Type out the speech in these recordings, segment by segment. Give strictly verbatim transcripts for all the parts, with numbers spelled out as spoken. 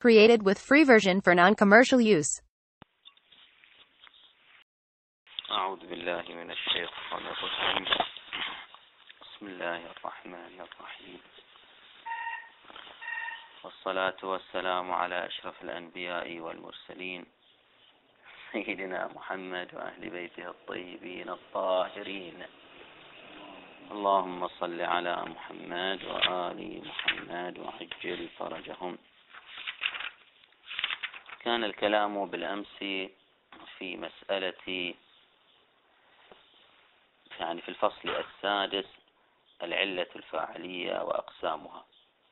Created with free version for non-commercial use. أعوذ بالله من الشيطان الرجيم. بسم الله الرحمن الرحيم. والصلاة والسلام على أشرف الأنبياء والمرسلين سيدنا محمد وأهل بيته الطيبين الطاهرين. اللهم صل على محمد وآل محمد وعجل فرجهم. كان الكلام بالأمس في مسألة يعني في الفصل السادس العلة الفاعلية وأقسامها.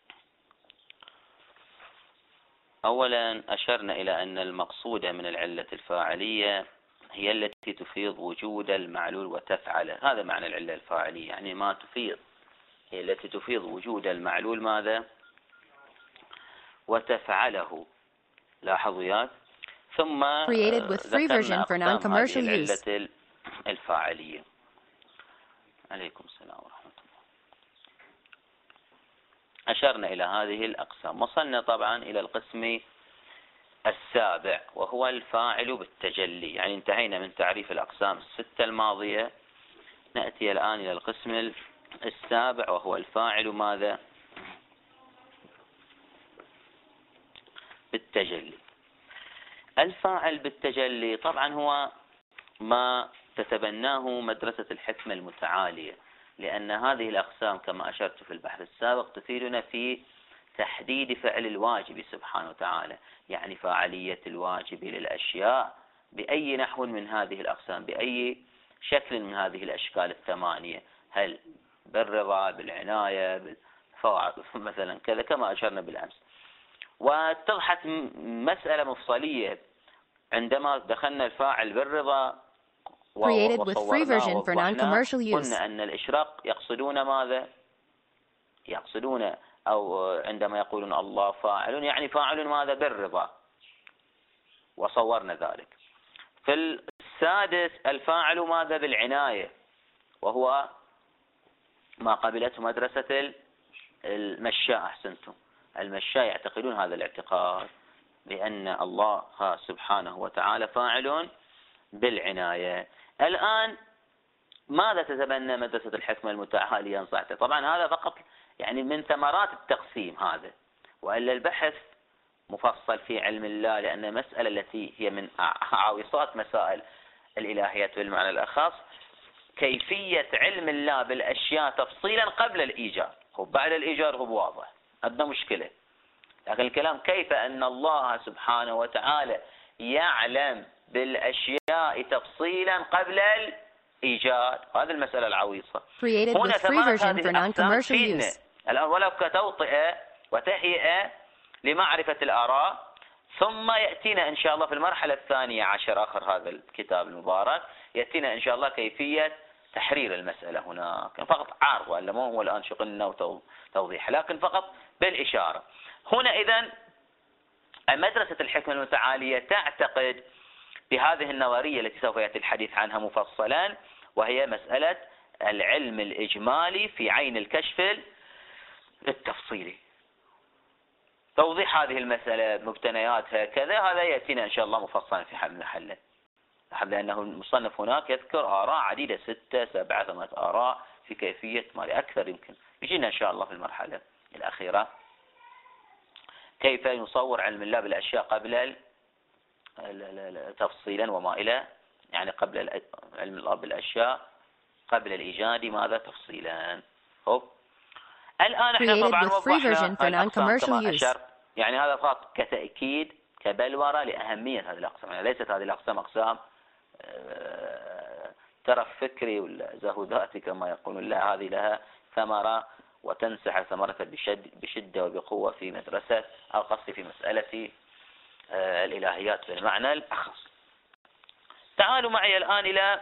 أولا أشرنا إلى أن المقصود من العلة الفاعلية هي التي تفيض وجود المعلول وتفعله. هذا معنى العلة الفاعلية، يعني ما تفيض، هي التي تفيض وجود المعلول ماذا وتفعله. لاحظوا يا ثم ذكرنا أقسام هذه العلة الفاعلية. عليكم السلام ورحمة الله. أشرنا إلى هذه الأقسام. وصلنا طبعا إلى القسم السابع وهو الفاعل بالتجلي، يعني انتهينا من تعريف الأقسام الستة الماضية. نأتي الآن إلى القسم السابع وهو الفاعل ماذا بالتجلي. الفاعل بالتجلي طبعا هو ما تتبناه مدرسة الحكمة المتعالية، لأن هذه الأقسام كما أشرت في البحث السابق تفيدنا في تحديد فعل الواجب سبحانه وتعالى، يعني فاعلية الواجب للأشياء بأي نحو من هذه الأقسام، بأي شكل من هذه الأشكال الثمانية، هل بالرضا، بالعناية، بالفاعل مثلا كذا كما أشرنا بالأمس. واتضحت مسألة مفصلية عندما دخلنا الفاعل بالرضا Created with free version for non-commercial use. قلنا أن الإشراق يقصدون ماذا؟ يقصدون أو عندما يقولون الله فاعل يعني فاعل ماذا بالرضا، وصورنا ذلك. في السادس الفاعل ماذا بالعناية، وهو ما قبلته مدرسة المشاء. أحسنتم، المشاء يعتقدون هذا الاعتقاد بأن الله سبحانه وتعالى فاعل بالعناية. الآن ماذا تتبنى مدرسة الحكمة المتعالية نصحته؟ طبعا هذا فقط يعني من ثمرات التقسيم هذا، وإلا البحث مفصل في علم الله، لأن مسألة التي هي من عاوصات مسائل الإلهيات بالمعنى الأخص كيفية علم الله بالأشياء تفصيلا قبل الإيجاد. وبعد الإيجاد هو واضح، عندنا مشكلة. لكن الكلام كيف أن الله سبحانه وتعالى يعلم بالأشياء تفصيلا قبل الإيجاد، هذه المسألة العويصة. هنا ثمرة هذه الأقسام فينا الآن ولو كتوطئة وتهيئة لمعرفة الآراء، ثم يأتينا إن شاء الله في المرحلة الثانية عشر آخر هذا الكتاب المبارك يأتينا إن شاء الله كيفية تحرير المسألة هناك، فقط عرض ولا مو هو الآن شغلنا وتوضيح، لكن فقط بالإشارة. هنا إذن مدرسة الحكمة المتعالية تعتقد بهذه النظرية التي سوف يأتي الحديث عنها مفصلا، وهي مسألة العلم الإجمالي في عين الكشف التفصيلي. توضيح هذه المسألة مبتنياتها كذا هذا يأتينا إن شاء الله مفصلا في حل محله، لأنه المصنف هناك يذكر آراء عديدة، ستة سبعة ثمانية آراء في كيفية ما أكثر يمكن يجينا إن شاء الله في المرحلة الأخيرة كيف يصور علم الله بالأشياء قبل تفصيلا وما إلى، يعني قبل علم الله بالأشياء قبل الإيجاد ماذا تفصيلا. هو الآن احنا طبعا وضحنا الأقسام كما أشرت، يعني هذا فقط كتأكيد كبلورة لأهمية هذه الأقسام، يعني ليست هذه الأقسام أقسام ترف فكري ولا زهوداتي كما يقولون، لا، هذه لها ثمرة وتنسح ثمرتها بشد بشدة وبقوة في مدرسة أو قصدي في مسألة الإلهيات بالمعنى الأخص. تعالوا معي الآن إلى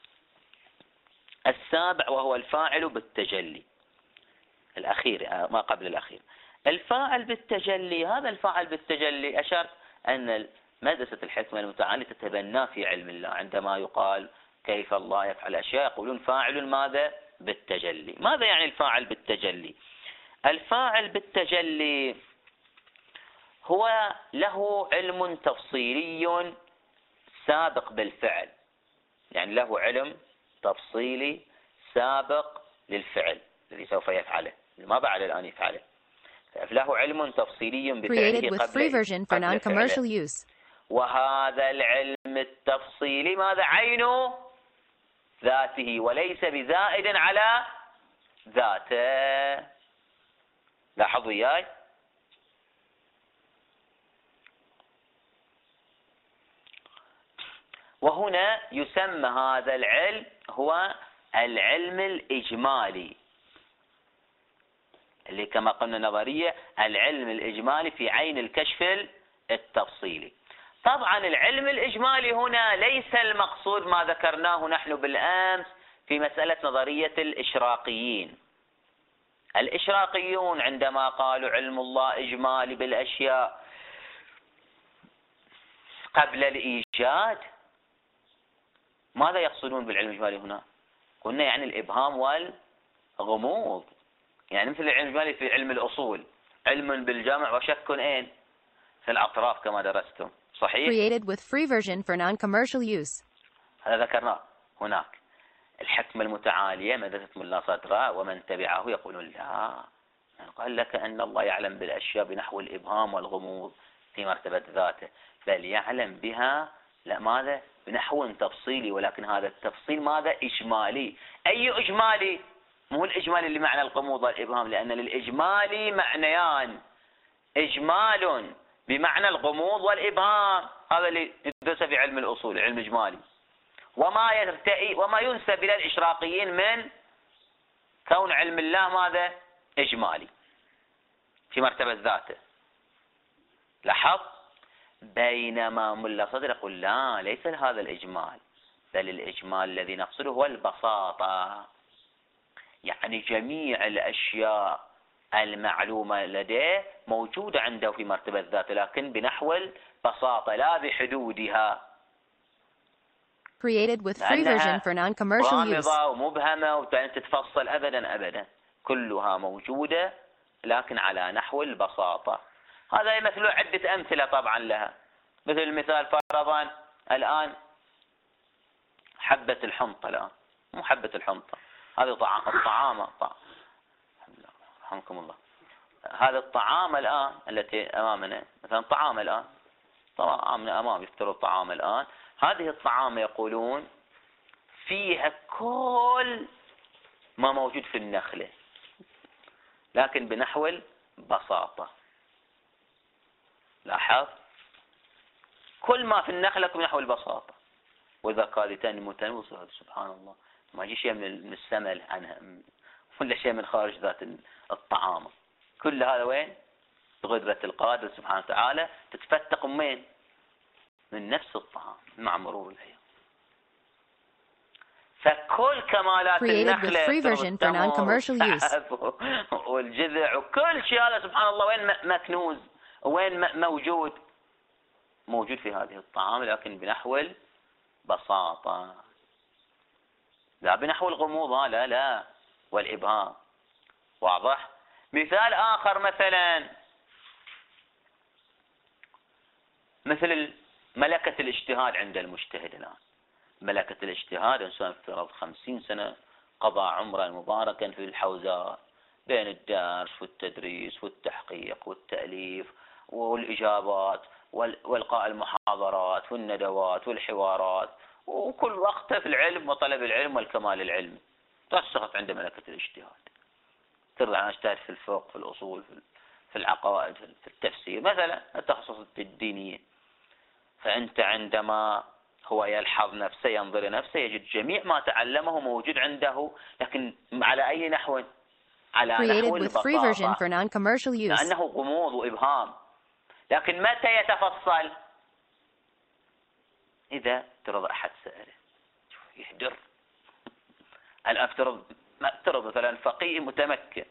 السابع وهو الفاعل بالتجلي، الأخير ما قبل الأخير. الفاعل بالتجلي، هذا الفاعل بالتجلي أشرت أن مدرسة الحكمة المتعالية تتبناه في علم الله. عندما يقال كيف الله يفعل أشياء يقولون فاعل ماذا بالتجلي. ماذا يعني الفاعل بالتجلي؟ الفاعل بالتجلي هو له علم تفصيلي سابق بالفعل، يعني له علم تفصيلي سابق للفعل الذي سوف يفعله، ما بعد الآن يفعله، له علم تفصيلي بفعله قبل قبل فعله. وهذا العلم التفصيلي ماذا؟ عين ذاته وليس بزائد على ذاته. لاحظوا وياي، وهنا يسمى هذا العلم هو العلم الإجمالي، اللي كما قلنا نظرية العلم الإجمالي في عين الكشف التفصيلي. طبعا العلم الإجمالي هنا ليس المقصود ما ذكرناه نحن بالأمس في مسألة نظرية الإشراقيين. الإشراقيون عندما قالوا علم الله إجمالي بالأشياء قبل الإيجاد، ماذا يقصدون بالعلم الإجمالي هنا؟ قلنا يعني الإبهام والغموض، يعني مثل العلم الإجمالي في علم الأصول، علم بالجمع وشك أين؟ في الأطراف كما درستم، صحيح؟ Created with free version for non-commercial use. هذا ذكرناه هناك. الحكمة المتعالية ماذا تتم الله صدره ومن تبعه يقولون لا، قال لك أن الله يعلم بالأشياء بنحو الإبهام والغموض في مرتبة ذاته، بل يعلم بها لا ماذا؟ بنحو تفصيلي، ولكن هذا التفصيل ماذا؟ إجمالي. أي إجمالي؟ مو الإجمالي اللي معنى الغموض والإبهام، لأن للإجمالي معنيان، إجمال بمعنى الغموض والإبهام، هذا اللي يدرس في علم الأصول، علم إجمالي. وما يرتئي وما ينسب إلى الإشراقيين من كون علم الله ماذا؟ إجمالي في مرتبة ذاته. لاحظ، بينما ملا صدر يقول لا، ليس هذا الإجمال، بل الإجمال الذي نقصده هو البساطة، يعني جميع الأشياء المعلومة لديه موجودة عنده في مرتبة ذاته، لكن بنحو البساطة لا بحدودها. Created with free version for non-commercial use. غامضة ومبهمة وتتفصل أبدا أبدا، كلها موجودة لكن على نحو البساطة. هذا يمثل عدة أمثلة طبعا لها، مثل المثال فرضا الآن حبة الحنطة، الآن مو حبة الحنطة، هذه طعام الطعام طعام. رحمكم الله. هذا الطعام الآن التي أمامنا، مثلا طعام الآن، طعام أمام يفترض طعام الآن، هذه الطعام يقولون فيها كل ما موجود في النخلة، لكن بنحو البساطة. لاحظ، كل ما في النخلة بنحو البساطة. وإذا قال تنمو تنمو، سبحان الله، ما يجي شيء من السمل عنها ولا شيء من خارج ذات الطعام، كل هذا وين؟ بقدرة القادر سبحانه وتعالى تتفتق من من نفس الطعام مع مرور الأيام. فكل كمالات النخلة والجذع وكل شيء هذا سبحان الله وين مكنوز، وين موجود؟ موجود في هذه الطعام، لكن بنحو البساطة، لا بنحو الغموض، لا لا والإبهام. واضح؟ مثال آخر مثلا مثل ملكة الاجتهاد عند المجتهد. الآن ملكة الاجتهاد، إنسان افترض خمسين سنة قضى عمرا مباركا في الحوزات بين الدرس والتدريس والتحقيق والتأليف والإجابات والإلقاء المحاضرات والندوات والحوارات، وكل وقته في العلم وطلب العلم والكمال العلمي. ترسخت عند ملكة الاجتهاد، ترضى عن اجتهاد في الفقه، في الأصول، في العقائد، في التفسير مثلا، التخصصات الدينية. فأنت عندما هو يلحظ نفسه، ينظر نفسه، يجد جميع ما تعلمه موجود عنده، لكن على أي نحو؟ على نحو البساطة، لأنه غموض وإبهام. لكن متى يتفصل؟ إذا افترض أحد سأله، يهدر. الآن افترض افترض مثلا فقيه متمكن،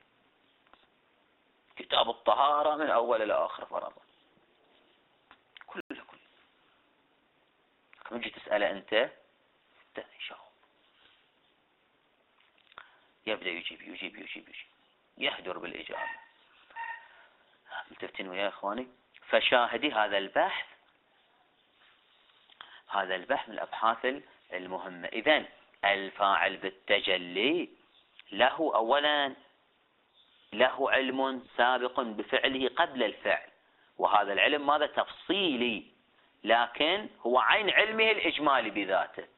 كتاب الطهارة من أول إلى آخر فرضا، كله كله. لما تجي تسأله أنت، أنت يجاوب، يبدأ يجيب يجيب يجيب يجيب يهدر بالإجابة. ملتفتين ويا إخواني؟ فشاهدي هذا البحث هذا البحث من الأبحاث المهمة. إذن الفاعل بالتجلي له أولا له علم سابق بفعله قبل الفعل، وهذا العلم ماذا؟ تفصيلي، لكن هو عين علمه الإجمالي بذاته.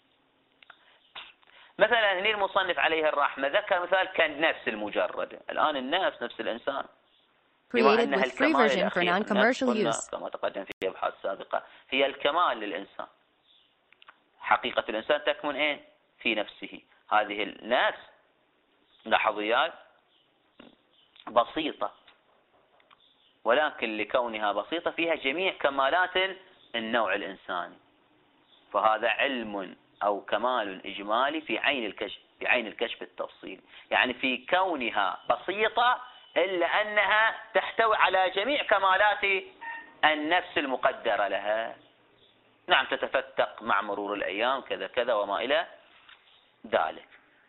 مثلا هنا المصنف عليه الرحمة ذكر مثال كالنفس المجردة. الآن النفس نفس الإنسان Created with free version for non-commercial use. كما تقدم في أبحاث سابقة هي الكمال للإنسان. حقيقة الإنسان تكمن إيه؟ في نفسه. هذه النفس لاحظوا بسيطة، ولكن لكونها بسيطة فيها جميع كمالات النوع الإنساني، فهذا علم أو كمال إجمالي في عين الكشف في عين الكشف التفصيلي، يعني في كونها بسيطة إلا أنها تحتوي على جميع كمالات النفس المقدرة لها. نعم تتفتق مع مرور الأيام كذا كذا وما إلى ذلك.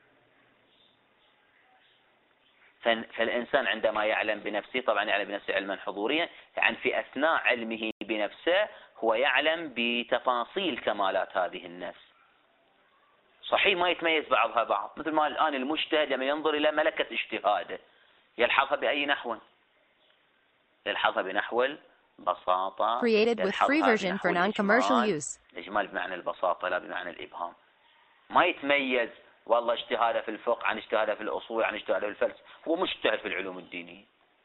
فالإنسان عندما يعلم بنفسه طبعا يعلم بنفسه علما حضوريا، يعني في أثناء علمه بنفسه هو يعلم بتفاصيل كمالات هذه النفس. صحيح ما يتميز بعضها بعض، مثل ما الآن المجتهد لما ينظر إلى ملكة اجتهاده يلحظها بأي نحو؟ يلحظها بنحو البساطة. Created with free version for non-commercial use. الإجمال بمعنى البساطة لا بمعنى الإبهام. ما يتميز والله اجتهاده في الفقه عن اجتهاده في الأصول عن اجتهاده في الفلسفة، هو مجتهد في العلوم الدينية.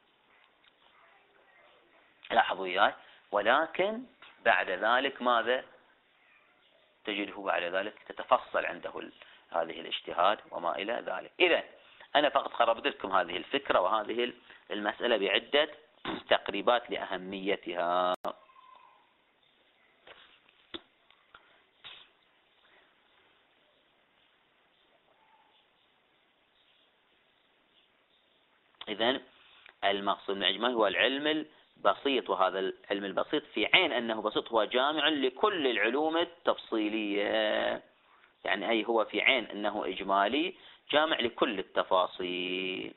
لاحظوا وياي. ولكن بعد ذلك ماذا تجده؟ بعد ذلك تتفصل عنده هذه الاجتهاد وما إلى ذلك. إذا أنا فقط قربت لكم هذه الفكرة وهذه المسألة بعدة تقريبات لأهميتها. إذن المقصود من الإجمال هو العلم البسيط، وهذا العلم البسيط في عين أنه بسيط هو جامع لكل العلوم التفصيلية، يعني أي هو في عين أنه إجمالي جامع لكل التفاصيل.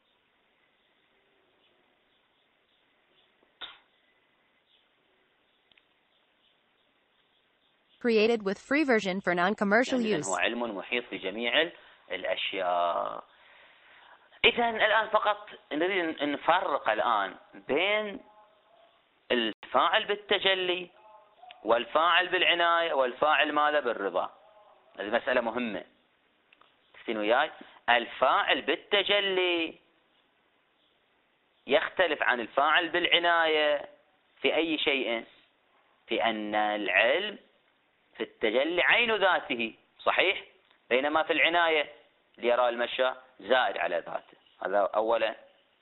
Created with free version for non-commercial يعني use. هو علم محيط بجميع الأشياء. إذا الآن فقط نريد أن نفرق الآن بين الفاعل بالتجلي والفاعل بالعناية والفاعل ماذا بالرضا. هذه مسألة مهمة تفتين وياي. الفاعل بالتجلي يختلف عن الفاعل بالعناية في أي شيء؟ في أن العلم في التجلي عين ذاته صحيح، بينما في العناية ليرى المشى زائد على ذاته. هذا أولا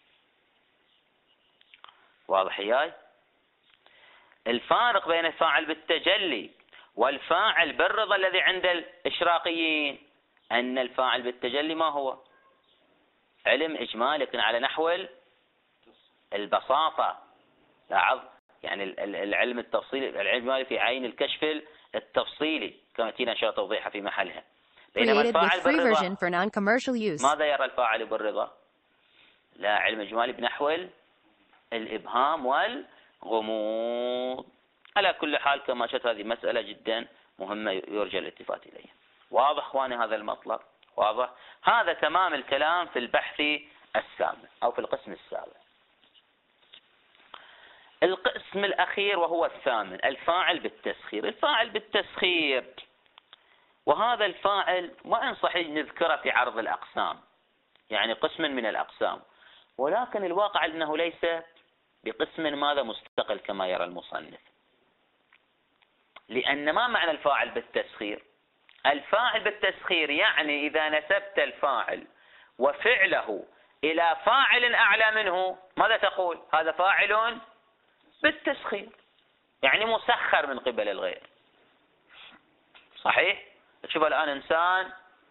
واضح ياي. الفارق بين الفاعل بالتجلي والفاعل بالرضا الذي عند الإشراقيين أن الفاعل بالتجلي ما هو؟ علم إجمالي لكن على نحو البساطة. لاحظ يعني العلم التفصيلي العلم الإجمالي في عين الكشف التفصيلي كما تينا إن شاء الله توضيحها في محلها. بينما الفاعل بالرضا ماذا يرى الفاعل بالرضا؟ لا علم إجمالي بنحو الإبهام والغموض. على كل حال كما شفت هذه مسألة جدا مهمة يرجى الالتفات إليها. واضح اخواني هذا المطلب؟ واضح. هذا تمام الكلام في البحث السابع أو في القسم السابع. القسم الأخير وهو الثامن الفاعل بالتسخير. الفاعل بالتسخير وهذا الفاعل ما إن صحيح نذكره في عرض الأقسام، يعني قسم من الأقسام، ولكن الواقع أنه ليس بقسم ماذا مستقل كما يرى المصنف. لأن ما معنى الفاعل بالتسخير؟ الفاعل بالتسخير يعني إذا نسبت الفاعل وفعله إلى فاعل أعلى منه ماذا تقول؟ هذا فاعل بالتسخير، يعني مسخر من قبل الغير. صحيح؟ تشوف الآن إنسان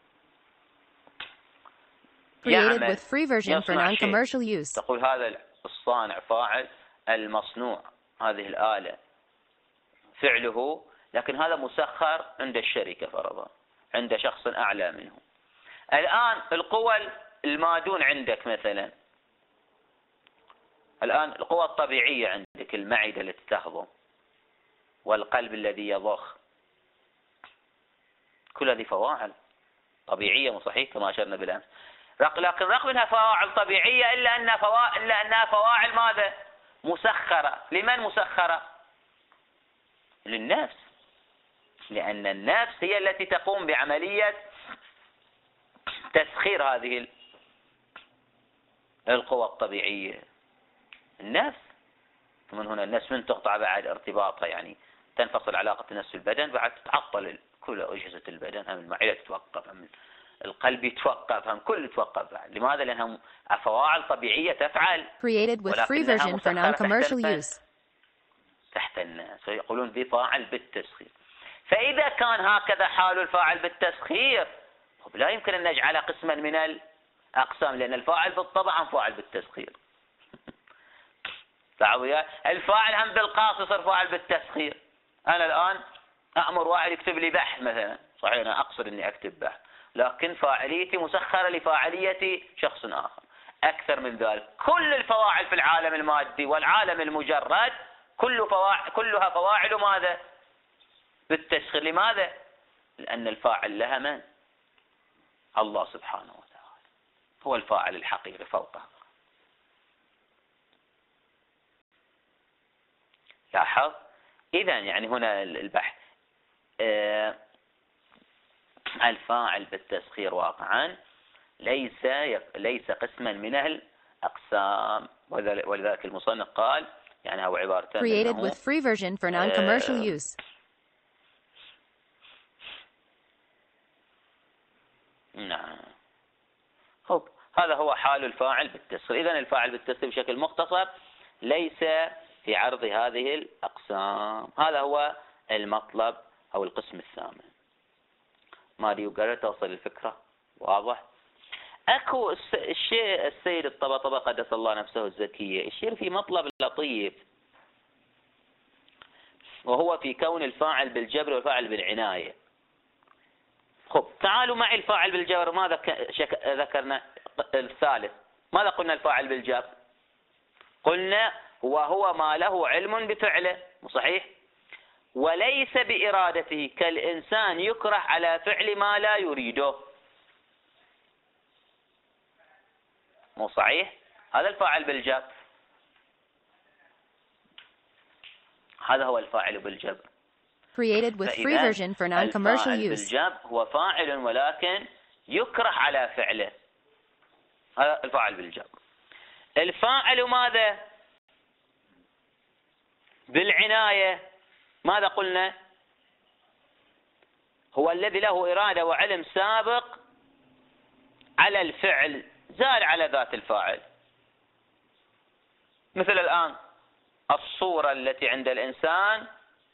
Created with free version for non-commercial use. تقول هذا الصانع فاعل، المصنوع هذه الآلة فعله، لكن هذا مسخر عند الشركة فرضا، عند شخص أعلى منه. الآن القوى المادون عندك مثلا الآن القوى الطبيعية عندك، المعدة اللي تهضم والقلب الذي يضخ، كل هذه فواعل طبيعية مو صحيح كما أشرنا بالأمس. لكن رغم أنها فواعل طبيعية إلا أنها فواعل, إلا أنها فواعل ماذا؟ مسخرة. لمن مسخرة؟ للنفس، لأن النفس هي التي تقوم بعملية تسخير هذه القوى الطبيعية. النفس من هنا النفس من تقطع بعد ارتباطها، يعني تنفصل علاقة النفس بالبدن، بعد تتعطل كل أجهزة البدن، هم المعدة تتوقف، هم القلب يتوقف، هم كل يتوقف بعد. لماذا؟ لأنها فواعل طبيعية تفعل، Created with free version for non-commercial use. تحت الناس، يقولون بفاعل بالتسخير. فإذا كان هكذا حال الفاعل بالتسخير، لا يمكن أن نجعل قسما من الأقسام، لأن الفاعل بالطبع فاعل بالتسخير. الفاعل هم بالقاص يصير فاعل بالتسخير. أنا الآن أأمر واحد يكتب لي بحث مثلا، صحيح أنا أقصد أني أكتب بحث، لكن فاعليتي مسخرة لفاعلية شخص آخر. أكثر من ذلك، كل الفواعل في العالم المادي والعالم المجرد كل فواعل كلها فواعل ماذا؟ بالتسخير. لماذا؟ لأن الفاعل لها من؟ الله سبحانه وتعالى هو الفاعل الحقيقي فوقها. لاحظ إذا يعني هنا البحث آه الفاعل بالتسخير واقعا ليس ليس قسما من الأقسام، ولذلك المصنف قال يعني هو عبارة created with free version for non-commercial آه use. نعم. خب هذا هو حال الفاعل بالتسخير. إذن الفاعل بالتسخير بشكل مختصر ليس في عرض هذه الأقسام. هذا هو المطلب أو القسم الثامن. ما دي وقالت توصل الفكرة واضح. أكو الشيء السيد الطبطبة قدس الله نفسه الزكية يشير في مطلب لطيف، وهو في كون الفاعل بالجبر والفاعل بالعناية. خب تعالوا معي الفاعل بالجبر. ماذا ذكرنا؟ الثالث ماذا قلنا؟ الفاعل بالجبر قلنا وهو ما له علم بفعله، صحيح؟ وليس بإرادته، كالإنسان يكره على فعل ما لا يريده، مو صحيح؟ هذا الفاعل بالجبر، هذا هو الفاعل بالجبر. Created with free version for non-commercial use. بالجبر هو فاعل ولكن يكره على فعله، هذا الفاعل بالجبر. الفاعل ماذا؟ بالعناية ماذا قلنا؟ هو الذي له إرادة وعلم سابق على الفعل زال على ذات الفاعل. مثل الآن الصورة التي عند الإنسان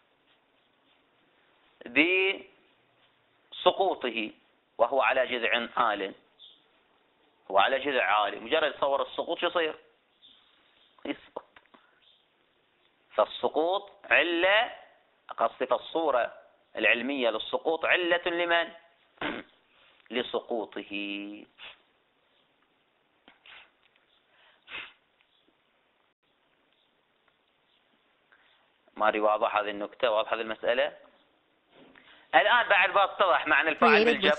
بسقوطه وهو على جذع عال، هو على جذع عالي، مجرد يصور السقوط يصير يسقط. فالسقوط علة، قصدي الصورة العلمية للسقوط علة لمن؟ لسقوطه. ماري واضح هذه النكتة؟ واضح هذه المسألة؟ الآن بعد باتضح معنى الفاعل بالجب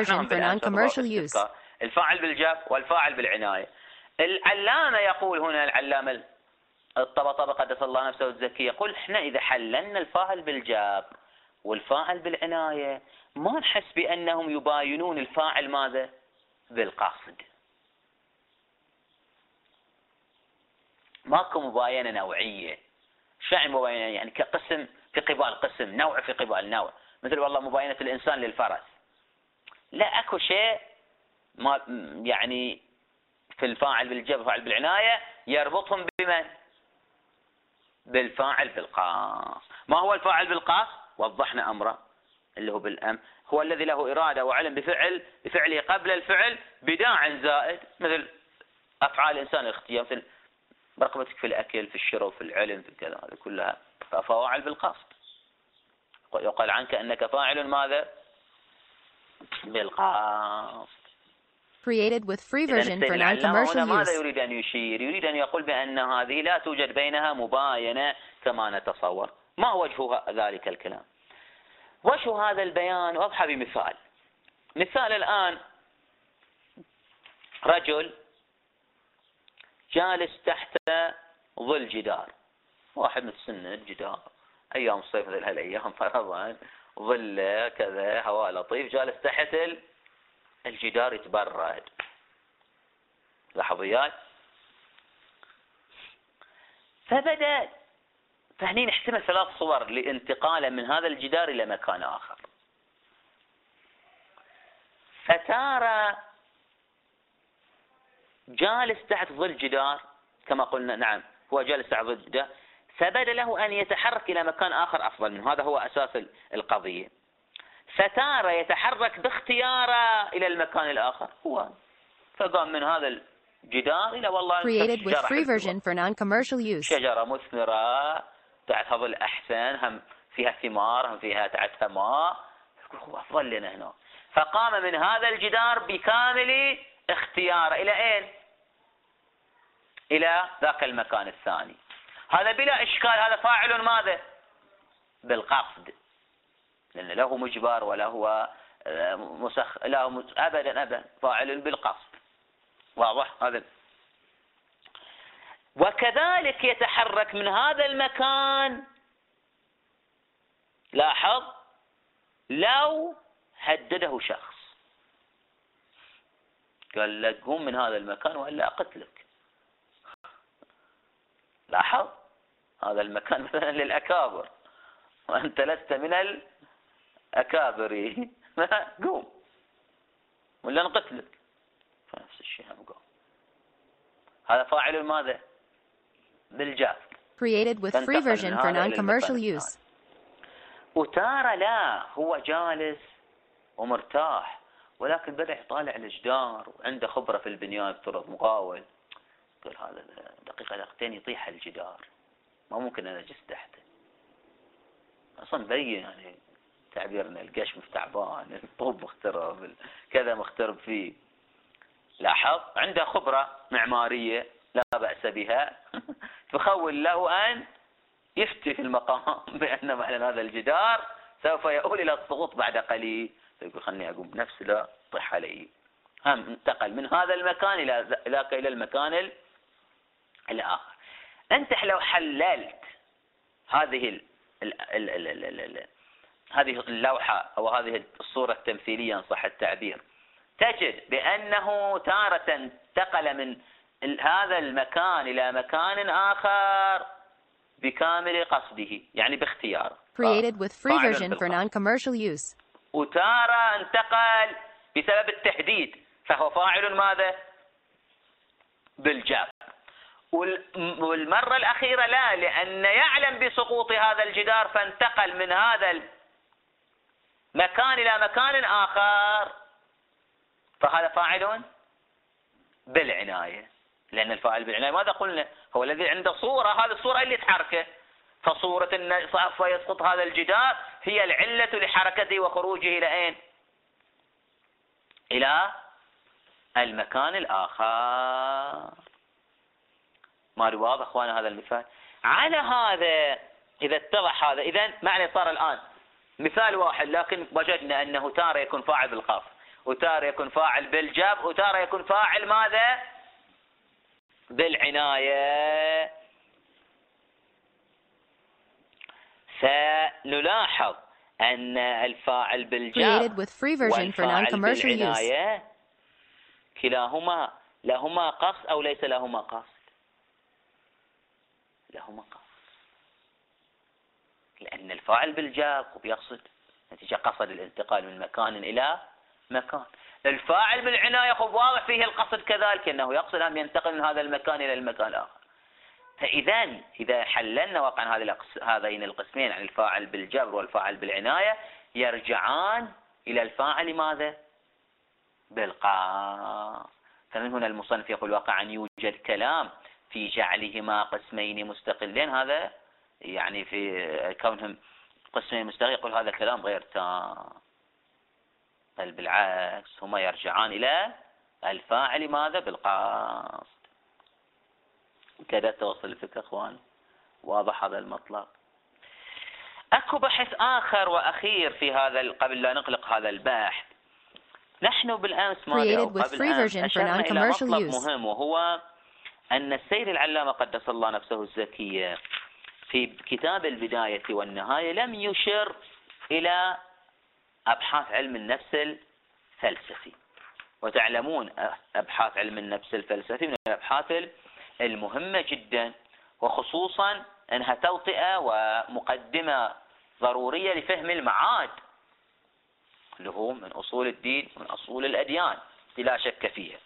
الفاعل بالجب والفاعل بالعناية. العلامة يقول هنا، العلامة الطبطبة قدس الله نفسه الزكية، يقول احنا إذا حللنا الفاعل بالجاب والفاعل بالعناية ما نحس بأنهم يباينون الفاعل ماذا؟ بالقصد. ماكو مباينة نوعية. شو مباينة؟ يعني كقسم في قبال قسم، نوع في قبال نوع، مثل والله مباينة الإنسان للفرس. لا، أكو شيء ما يعني في الفاعل بالجب والفاعل بالعناية يربطهم بمن؟ بالفاعل بالقاص. ما هو الفاعل بالقاص؟ وضحنا أمره اللي هو بالأم، هو الذي له إرادة وعلم بفعل بفعله قبل الفعل بداع زائد، مثل أفعال الإنسان الاختيار، مثل رغبتك في الأكل، في الشرب، في العلم، في كذا، هذه كلها ففاعل بالقصد. يقال عنك أنك فاعل ماذا؟ بالقصد. Created with free version for العلامة non-commercial هنا ماذا use. يريد أن يشير؟ يريد أن يقول بأن هذه لا توجد بينها مباينة كما نتصور. ما وجه ذلك الكلام؟ وجه هذا البيان واضح بمثال. مثال الآن رجل جالس تحت ظل جدار، واحد متسنة الجدار أيام الصيف مثل هالأيام فرضا، ظل كذا هواء لطيف، جالس تحت الجدار يتبرد. لاحظيات؟ فبدأ فهني نحتمل ثلاث صور لانتقاله من هذا الجدار إلى مكان آخر. فتارة جالس تحت ظل جدار كما قلنا، نعم هو جالس تحت ظل جدار، فبدأ له أن يتحرك إلى مكان آخر أفضل منه، هذا هو أساس القضية. فتارة يتحرك باختياره إلى المكان الآخر هو، فقام من هذا الجدار إلى والله Created with free version for non-commercial use. شجرة مثمرة تحتها ظل أحسن، هم فيها ثمار، هم فيها تحتها ماء، يقول هو أفضل لنا هنا. فقام من هذا الجدار بكامل اختياره إلى أين؟ إلى ذاك المكان الثاني. هذا بلا إشكال، هذا فاعل ماذا؟ بالقصد، لأن له مجبر ولا هو مسخ، لا مس... أبدا أبدا فاعل بالقصد. واضح هذا؟ وكذلك يتحرك من هذا المكان، لاحظ، لو هدده شخص قال لك قوم من هذا المكان وإلا أقتلك. لاحظ هذا المكان مثلا للأكابر وأنت لست من الأكابر، قوم ولا نقتلك، فنفس الشيء هم قوم. هذا فاعل ماذا؟ بالجاف. Created with free version for non-commercial use. وتارى لا هو جالس ومرتاح، ولكن بدأ يطالع الجدار وعنده خبرة في البنيان، افترض مقاول، قال هذا دقيقة دقيقتين يطيح الجدار، ما ممكن أنا أجلس تحته، أصلا بين يعني تعبيرنا القشم تعبان، الطوب مخترب، كذا مخترب فيه. لاحظ عنده خبرة معمارية لا بأس بها، تخول له أن يفتي في المقام بأن مثلا هذا الجدار سوف يؤول إلى السقوط بعد قليل، فيقول خلني أقوم بنفسي لا طيح علي. هم انتقل من هذا المكان إلى ذاك إلى المكان الآخر. أنت لو حللت هذه ال ال ال ال ال ال ال هذه اللوحة أو هذه الصورة التمثيلية إن صح التعبير، تجد بأنه تارة انتقل من هذا المكان إلى مكان آخر بكامل قصده، يعني باختياره. Created with free version for non-commercial use. وتارة انتقل بسبب التحديد، فهو فاعل ماذا؟ بالجاب. والمرة الأخيرة لا، لأن يعلم بسقوط هذا الجدار فانتقل من هذا المكان إلى مكان آخر، فهذا فاعل بالعناية. لأن الفاعل بالعناية ماذا قلنا؟ هو الذي عنده صورة، هذه الصورة اللي تحركه، فصورة أن سوف يسقط هذا الجدار هي العلة لحركته وخروجه إلى أين؟ إلى المكان الآخر. ما واضح أخوانا هذا المثال؟ على هذا إذا اتضح هذا، إذن معنى صار الآن مثال واحد، لكن وجدنا أنه تارة يكون فاعل بالقاف، وتارة يكون فاعل بالجاب، وتارة يكون فاعل ماذا؟ بالعناية. فنلاحظ أن الفاعل بالجاب والفاعل بالعناية كلاهما لهما قصد أو ليس لهما قصد؟ لهما قصد، لأن الفاعل بالجاب وبيقصد نتيجة قصد الانتقال من مكان إلى مكان. الفاعل بالعناية خب واضح فيه القصد كذلك، أنه يقصد أن ينتقل من هذا المكان إلى المكان الآخر. فإذا إذا حللنا واقعا هذين القسمين عن الفاعل بالجبر والفاعل بالعناية، يرجعان إلى الفاعل ماذا؟ بالقاف. فمن هنا المصنف يقول واقعا يوجد كلام في جعلهما قسمين مستقلين، هذا يعني في كونهم قسمين مستقلين يقول هذا كلام غير تام، بل بالعكس هما يرجعان إلى الفاعل ماذا؟ بالقصد. كذا توصل الفكرة اخوان، واضح هذا المطلب. اكو بحث اخر واخير في هذا قبل لا نغلق هذا البحث. نحن بالامس ماذا او قبل امس اشرنا الى مطلب مهم، وهو ان السيد العلامة قدس الله نفسه الزكية في كتاب البداية والنهاية لم يشر الى ابحاث علم النفس الفلسفي. وتعلمون ابحاث علم النفس الفلسفي من الابحاث المهمة جدا، وخصوصا انها توطئة ومقدمة ضرورية لفهم المعاد اللي هو من اصول الدين ومن اصول الاديان بلا شك فيها.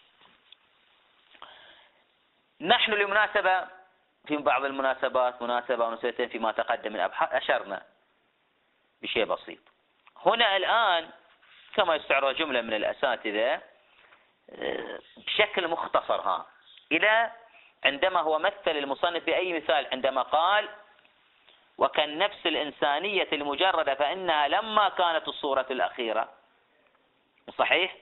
نحن لمناسبة في بعض المناسبات مناسبة ونسبتين فيما تقدم من ابحاث اشرنا بشيء بسيط. هنا الان كما يستعرض جملة من الاساتذة بشكل مختصر ها الى عندما هو مثل المصنف بأي مثال عندما قال: وكالنفس الإنسانية المجردة فإنها لما كانت الصورة الأخيرة. صحيح؟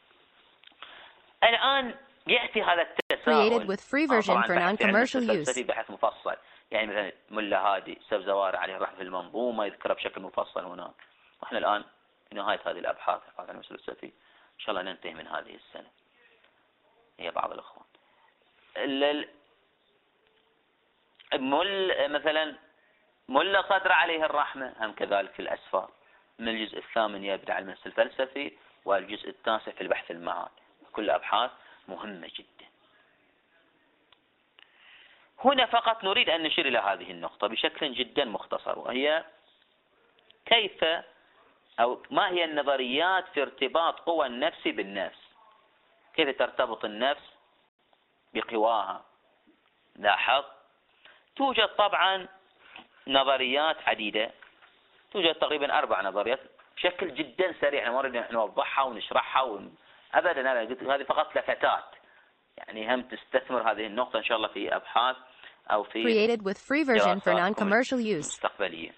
الآن يأتي هذا التساؤل طبعا في بحث مفصل، يعني مثلا ملا هادي سبزواري عليه رحمة في المنظومة يذكر بشكل مفصل هناك. ونحن الآن في نهاية هذه الأبحاث عن النفس الفلسفي إن شاء الله ننتهي من هذه السنة. هي بعض الأخوان مل مثلا ملا صدر عليه الرحمة هم كذلك في الأسفار من الجزء الثامن يبدأ على النفس الفلسفي، والجزء التاسع في البحث المعاد. كل أبحاث مهمة جدا. هنا فقط نريد أن نشير إلى هذه النقطة بشكل جدا مختصر، وهي كيف أو ما هي النظريات في ارتباط قوى النفس بالنفس، كيف ترتبط النفس بقواها. لاحظ توجد طبعا نظريات عديدة، توجد تقريبا أربع نظريات بشكل جدا سريع، ما نريد أن نوضحها ونشرحها و... أبدا. أنا قلت هذه فقط لفتات، يعني هم تستثمر هذه النقطة إن شاء الله في أبحاث أو في created with free version for non-commercial use مستقبلية.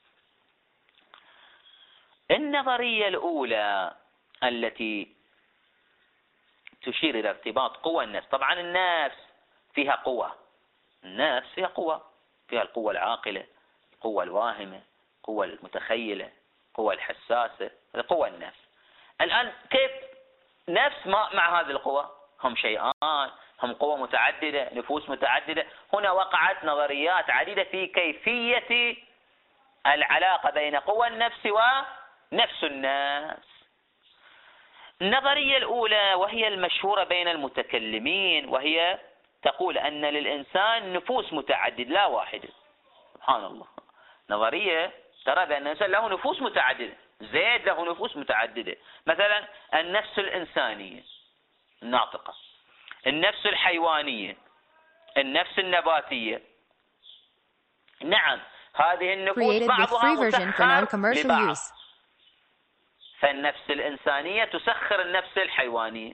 النظرية الأولى التي تشير إلى ارتباط قوى النفس، طبعا النفس فيها قوى، النفس فيها قوى، فيها القوة العاقلة، القوة الواهمة، القوة المتخيلة، القوة الحساسة، هذه قوى النفس. الآن كيف نفس ما مع هذه القوى؟ هم شيئان، هم قوى متعددة، نفوس متعددة. هنا وقعت نظريات عديدة في كيفية العلاقة بين قوى النفس ونفس النفس. النظرية الأولى وهي المشهورة بين المتكلمين، وهي تقول أن للإنسان نفوس متعددة لا واحدة. سبحان الله، نظرية ترى بأن الإنسان له نفوس متعددة، زيد له نفوس متعددة. مثلا النفس الإنسانية الناطقة، النفس الحيوانية، النفس النباتية. نعم هذه النفوس بعضها مسخر لبعض، فالنفس الإنسانية تسخر النفس الحيوانية،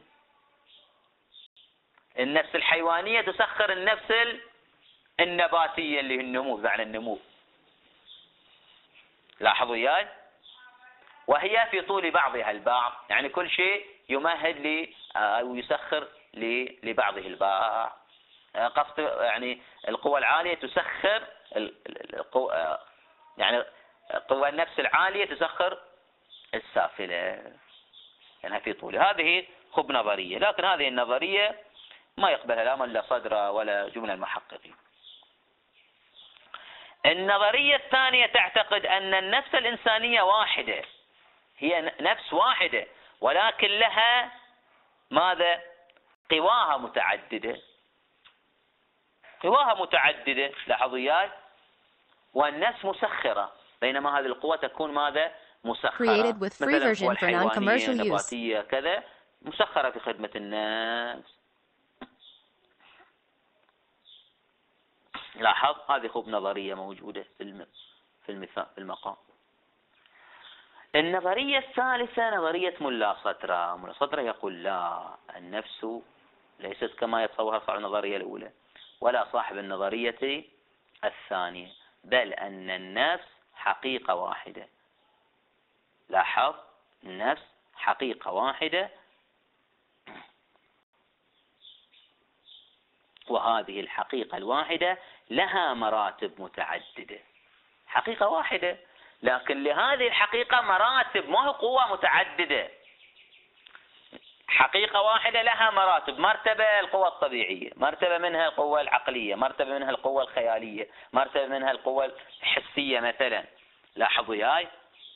النفس الحيوانية تسخر النفس النباتية اللي هي النمو، معنى النمو. لاحظوا وياي، وهي في طول بعضها البعض، يعني كل شيء يمهد ل أو يسخر لبعضه البعض. قصد يعني القوى العالية تسخر القوى، يعني قوى النفس العالية تسخر السافلة، يعني في طول. هذه خب نظرية، لكن هذه النظرية ما يقبلها لا من لا صدر ولا جملة المحققين. النظرية الثانية تعتقد أن النفس الإنسانية واحدة، هي نفس واحدة، ولكن لها ماذا؟ قواها متعددة، قواها متعددة. لاحظوا وياي، والنفس مسخرة، بينما هذه القوة تكون ماذا؟ مسخرة. مثلا القوى الحيوانية النباتية كذا مسخرة في خدمة النفس. لاحظ هذه خب نظرية موجودة في في المثال في المقام. النظرية الثالثة نظرية ملا صدرة. ملا صدرة يقول لا، النفس ليست كما يتصورها صاحب النظرية الأولى ولا صاحب النظرية الثانية، بل أن النفس حقيقة واحدة. لاحظ، النفس حقيقة واحدة وهذه الحقيقة الواحدة لها مراتب متعددة. حقيقة واحدة لكن لهذه الحقيقة مراتب، ما هو قوة متعددة. حقيقة واحدة لها مراتب، مرتبة القوة الطبيعية، مرتبة منها القوة العقلية، مرتبة منها القوة الخيالية، مرتبة منها القوة الحسية مثلا. لاحظوا هاي.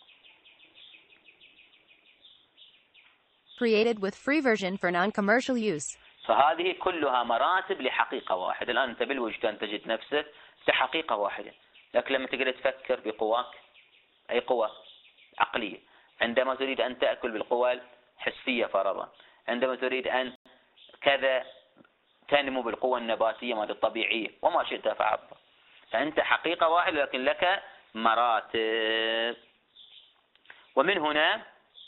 Created with free version for non-commercial use. فهذه كلها مراتب لحقيقة واحدة. الآن أنت بالوجدان تجد نفسك كحقيقة واحدة، لكن لما تقدر تفكر بقواك، أي قوة عقلية، عندما تريد أن تأكل بالقوى الحسية فرضا، عندما تريد أن كذا تنمو بالقوة النباتية ما الطبيعية وما شئت فعل، فأنت حقيقة واحدة لكن لك مراتب. ومن هنا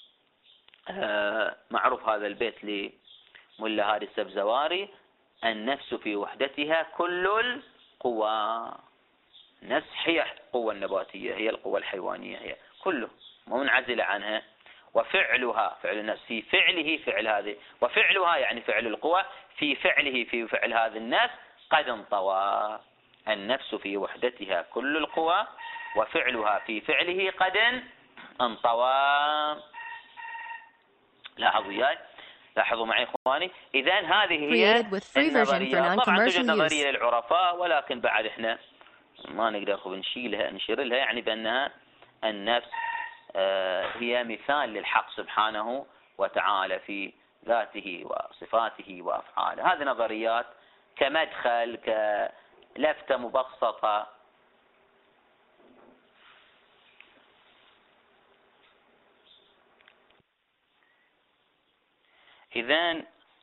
معروف هذا البيت لملا هادي السبزواري: النفس في وحدتها كل القوى. النفس هي القوة النباتية، هي القوة الحيوانية، هي كله منعزلة عنها. وفعلها، فعل النفس في فعله، فعل هذه، وفعلها يعني فعل القوى في فعله، في فعل هذا النفس قد انطوى. النفس في وحدتها كل القوى وفعلها في فعله قد انطوى. لاحظوا وياي، لاحظوا معي اخواني. اذا هذه هي النظرية. طبعا توجد نظرية للعرفاء ولكن بعد احنا ما نقدر نشيلها نشير لها، يعني بانها النفس هي مثال للحق سبحانه وتعالى في ذاته وصفاته وافعاله. هذه نظريات كمدخل، كلفتة مبسطة. إذن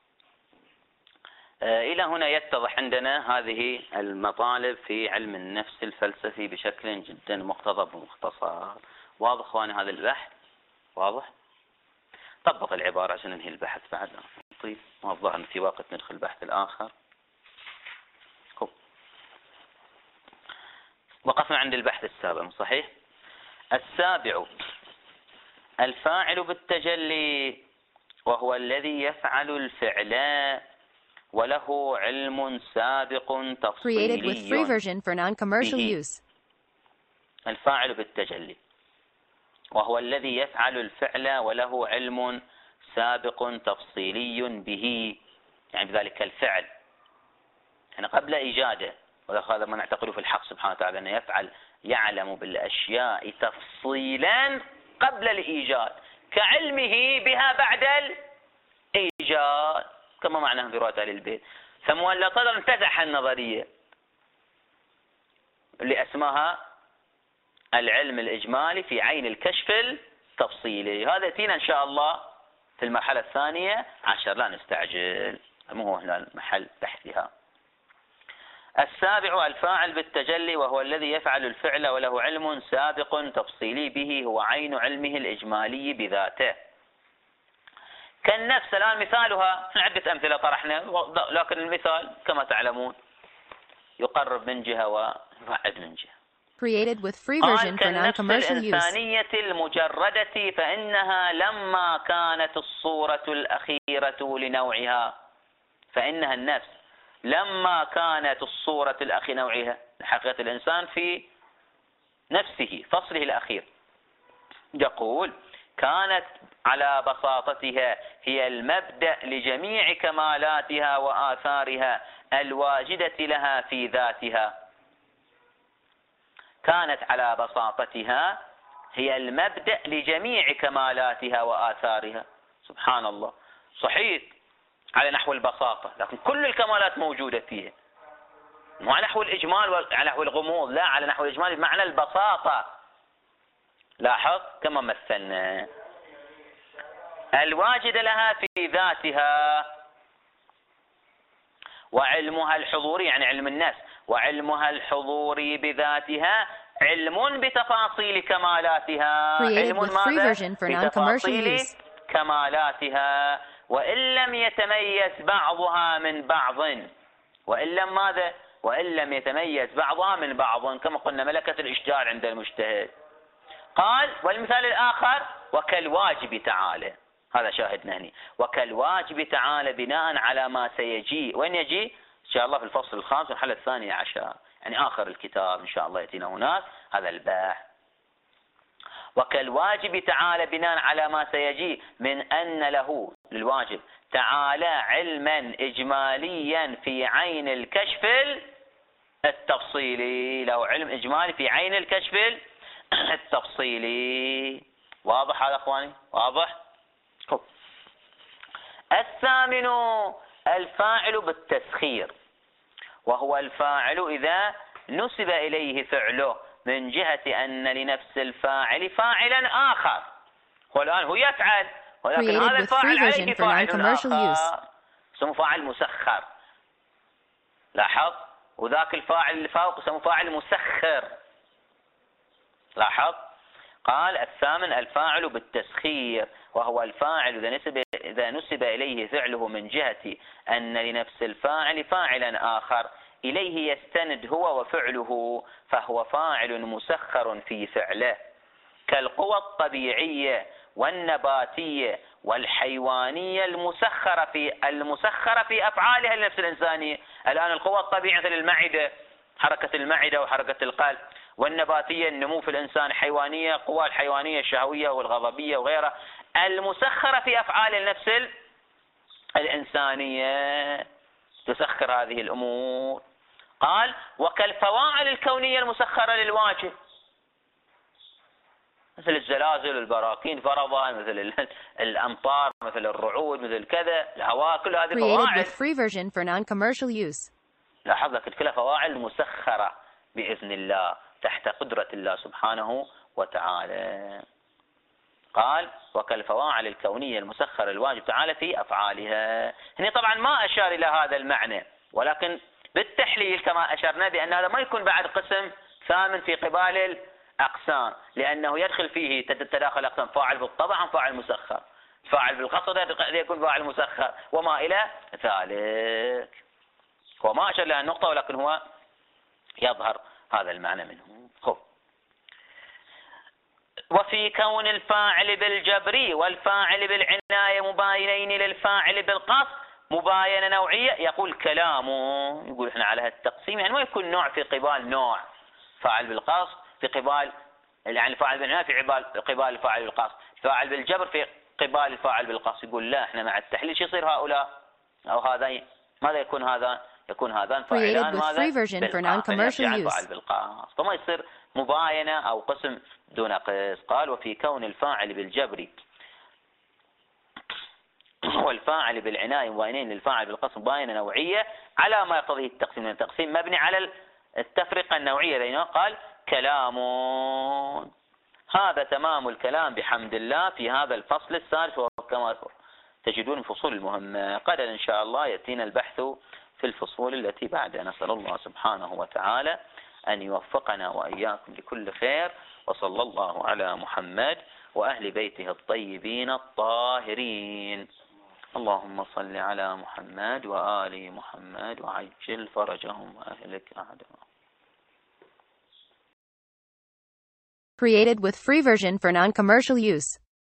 إلى هنا يتضح عندنا هذه المطالب في علم النفس الفلسفي بشكل جدا مقتضب ومختصر. واضح اخواني هذا البحث؟ واضح؟ طبق العبارة عشان ننهي البحث بعد. طيب ما الظاهر ان في وقت ندخل البحث الآخر. كو. وقفنا عند البحث السابع صحيح؟ السابع: الفاعل بالتجلي وهو الذي يفعل الفعل وله علم سابق تفصيلي. Created with free version for non-commercial use. الفاعل بالتجلي وهو الذي يفعل الفعل وله علم سابق تفصيلي به، يعني بذلك الفعل يعني قبل إيجاده. وهذا ما نعتقده في الحق سبحانه وتعالى، أنه يفعل، يعلم بالأشياء تفصيلا قبل الإيجاد كعلمه بها بعد الإيجاد، كما معناه في رواية آل البيت. فمولى طلر انتزع النظرية اللي اسمها العلم الإجمالي في عين الكشف التفصيلي. هذا يأتينا إن شاء الله في المرحلة الثانية عشر، لا نستعجل، مو هو هنا محل بحثها. السابع: الفاعل بالتجلي وهو الذي يفعل الفعل وله علم سابق تفصيلي به، هو عين علمه الإجمالي بذاته. كالنفس الآن مثالها، عدة أمثلة طرحنا، لكن المثال كما تعلمون يقرب من جهة ويبعد من جهة. Created with free version for non-commercial use. الإنسانية المجردة فإنها لما كانت الصورة الأخيرة لنوعها، فإنها النفس لما كانت الصورة الأخيرة لنوعها، حقيقة الإنسان في نفسه فصله الأخير، يقول: كانت على بساطتها هي المبدأ لجميع كمالاتها وآثارها الواجدة لها في ذاتها. كانت على بساطتها هي المبدأ لجميع كمالاتها وآثارها. سبحان الله، صحيح على نحو البساطة لكن كل الكمالات موجودة فيها، مو على نحو الإجمال وعلى نحو الغموض، لا، على نحو الإجمال بمعنى البساطة. لاحظ كما مثلنا: الواجد لها في ذاتها، وعلمها الحضوري يعني علم النفس، وعلمها الحضوري بذاتها علم بتفاصيل كمالاتها. علم ماذا؟ بتفاصيل كمالاتها، وإن لم يتميز بعضها من بعض، وإن لم ماذا؟ وإن لم يتميز بعضها من بعض، كما قلنا ملكة الإشجار عند المجتهد. قال: والمثال الآخر: وكالواجب تعالى، هذا شاهدنا هنا، وكالواجب تعالى بناء على ما سيجي، وين يجي؟ إن شاء الله في الفصل الخامس والحالة الثانية عشر، يعني آخر الكتاب إن شاء الله يأتينا هناك هذا البحث. وكالواجب تعالى بناء على ما سيجي من أن له للواجب تعالى علما إجماليا في عين الكشف التفصيلي، له علم إجمالي في عين الكشف التفصيلي. واضح هذا أخواني؟ واضح؟ الثامن الفاعل بالتسخير، وهو الفاعل إذا نسب إليه فعله من جهة أن لنفس الفاعل فاعلا آخر. والآن هو يفعل، ولكن هذا الفاعل عليه فاعل آخر اسمه فاعل مسخر. لاحظ، وذاك الفاعل اللي فوق اسمه فاعل مسخر. لاحظ، قال الثامن الفاعل بالتسخير، وهو الفاعل إذا نسب إذا نسب إليه فعله من جهة أن لنفس الفاعل فاعلا آخر إليه يستند هو وفعله، فهو فاعل مسخر في فعله، كالقوى الطبيعية والنباتية والحيوانية المسخرة في المسخرة في أفعالها لنفس الإنسانية. الآن القوى الطبيعية مثل المعدة، حركة المعدة وحركة القلب، والنباتية النمو في الإنسان، حيوانية قوى الحيوانية الشهوية والغضبية وغيرها، المسخرة في أفعال النفس الإنسانية تسخر هذه الأمور. قال وكالفواعل الكونية المسخرة للواجب، مثل الزلازل والبراكين فرضا، مثل الأمطار، مثل الرعود، مثل كذا، الهواء، كل هذه فواعل. free version for non-commercial use. لاحظ لك كلها فواعل مسخرة بإذن الله تحت قدرة الله سبحانه وتعالى. قال وكالفواعل الكونية المسخرة الواجب تعالى في أفعالها. هنا طبعا ما أشار إلى هذا المعنى، ولكن بالتحليل كما أشرنا بأن هذا ما يكون بعد قسم ثامن في قبال الأقسام، لأنه يدخل فيه تداخل أقسام، فاعل بالطبع عن فاعل مسخر، فاعل بالقصد يكون فاعل مسخر وما إلى ذلك. هو ما أشار لها النقطة، ولكن هو يظهر هذا المعنى منه. خب. وفي كون الفاعل بالجبر والفاعل بالعناية مباينين للفاعل بالقصد مباينة نوعية، يقول كلامه، يقول احنا على هالتقسيم، يعني ما يكون نوع في قبال نوع، فاعل بالقصد في قبال، يعني الفاعل بالعناية في قبال الفاعل بالقصد، فاعل بالجبر في قبال الفاعل بالقصد. يقول لا، احنا مع التحليل شو يصير هؤلاء أو هذين، ماذا يكون هذا؟ يكون هذان فاعلان ماذا؟ بالفاعل بالقصد، فما يصير مباينة أو قسم دون قيس. قال وفي كون الفاعل بالجبر والفاعل بالعناية مباينين للفاعل بالقسم مباينة نوعية على ما يقتضيه التقسيم، من التقسيم مبني على التفرقة النوعية بينه. قال كلام، هذا تمام الكلام بحمد الله في هذا الفصل الثالث، وكما تجدون فصول المهمة. قد إن شاء الله يأتينا البحث في الفصول التي بعدها. نسأل الله سبحانه وتعالى أن يوفقنا وإياكم لكل خير، وصلى الله على محمد وأهل بيته الطيبين الطاهرين. اللهم صل على محمد وآل محمد وعجل فرجهم وأهلك أعداءهم. Created with free version for non-commercial use.